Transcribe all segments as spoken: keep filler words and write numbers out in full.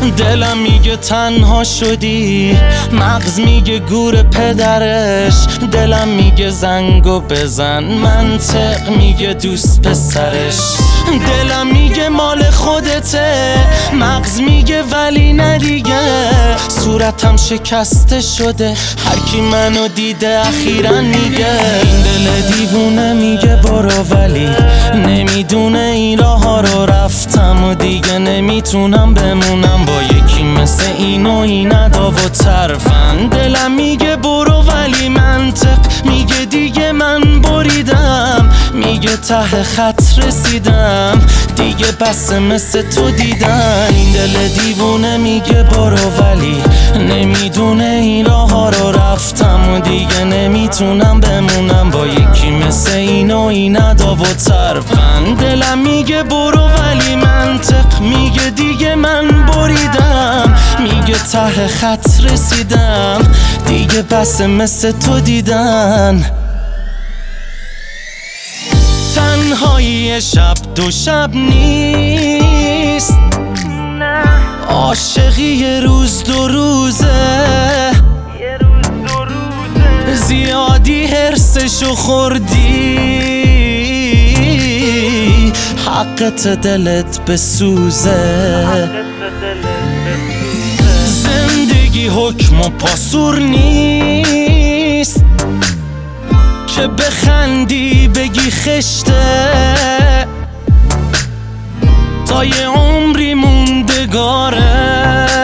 دلم میگه تنها شدی، مغز میگه گور پدرش، دلم میگه زنگو بزن، منطق میگه دوست پسرش. دلم میگه مال خودته، مغز میگه ولی نه دیگه. صورتم شکسته شده، هر کی منو دیده اخیراً میگه. این دل دیوونه میگه برو ولی نمیدونه این راه ها رو رفتم و دیگه نمیتونم بمونم با یکی مثل این و این ادا و طرفن. دلم میگه برو ولی منطق میگه دیگه من بریدم، میگه ته خط رسیدم دیگه بس مثل تو دیدن. این دل دیوونه میگه برو ولی نمیدونه این راه ها رو رفتم و دیگه نمیتونم بمونم با یکی مثل این و این ادا و طرفن. دلم میگه برو ولی منطق میگه دیگه من بریدم، میگه ته خط رسیدم دیگه بس مثل تو دیدن. تنهایی شب دو شب نیست، عاشقی یه روز دو روزه، زیادی حرسشو خوردی، حقت دلت بسوزه. زندگی حکم و پاسور نیست که بخندی بگی خشته، تا یه عمری موندگاره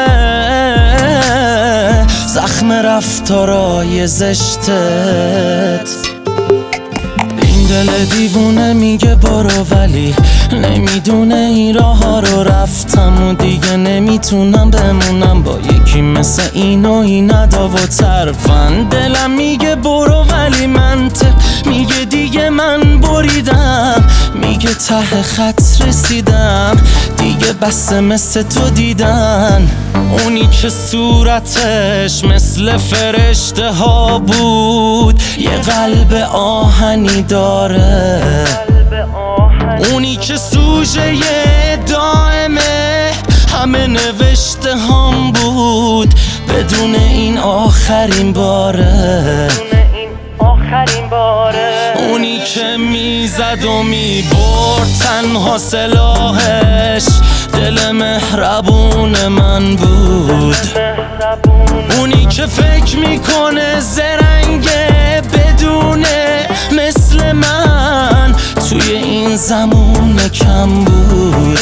زخم رفتارای زشتت. این دل دیوونه میگه برو ولی نمیدونه این راه ها رو رفتم و دیگه نمیتونم بمونم با یکی مثل این و این ادا و طرفن. دلم میگه برو ولی منطق میگه دیگه من بریدم، میگه ته خط رسیدم دیگه بس مثل تو دیدن. اونی که صورتش مثل فرشته ها بود، یه قلب آهنی داره، اونی که سوژه دائمه همه نوشته هم بود، بدون این آخرین باره. اونی که میزد و میبرد تنها سلاحش دل مهربون من بود، اونی که فکر میکنه زرنگه بدونه مثل من توی این زمان کم بود.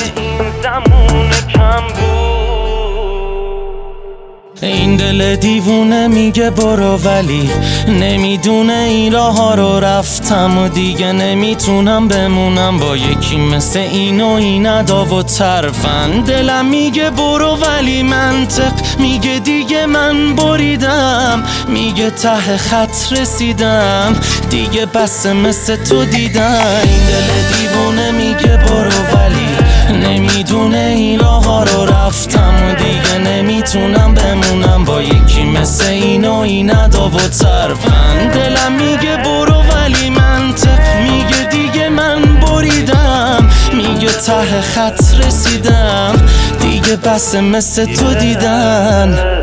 این دل دیوونه میگه برو ولی نمیدونه این راه ها رو رفتم و دیگه نمیتونم بمونم با یکی مثل این و این ادا و طرفن. دلم میگه برو ولی منطق میگه دیگه من بریدم، میگه ته خط رسیدم دیگه بس مثل تو دیدن. این دل دیوونه میگه برو ولی نمیدونه این راه ها رو رفتم و دیگه نمیتونم بمونم با یکی مثل این و این ادا و طرفن. دلم میگه برو ولی منطق میگه دیگه من بریدم، میگه ته خط رسیدم دیگه بس مثل تو دیدن.